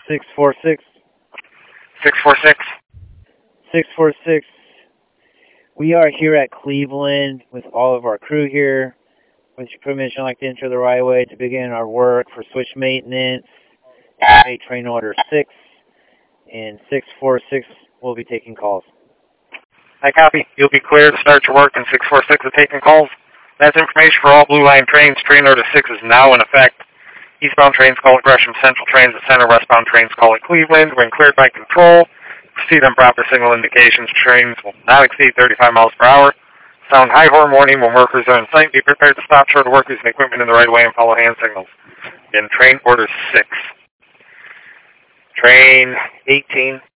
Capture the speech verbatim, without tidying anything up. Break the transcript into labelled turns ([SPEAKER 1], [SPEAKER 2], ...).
[SPEAKER 1] six four six.
[SPEAKER 2] six four six.
[SPEAKER 1] six four six. We are here at Cleveland with all of our crew here. With your permission, I'd like to enter the right of way to begin our work for switch maintenance. Activate train order six. And six four six will be taking calls.
[SPEAKER 2] I copy. You'll be clear to start your work, and six four six is taking calls. That's information for all Blue Line trains. Train order six is now in effect. Eastbound trains call it Gresham, Central trains at Center, westbound trains call it Cleveland. When cleared by control, proceed on proper signal indications. Trains will not exceed thirty-five miles per hour. Sound high horn warning when workers are in sight. Be prepared to stop short of workers and equipment in the right way and follow hand signals. In train order six. Train eighteen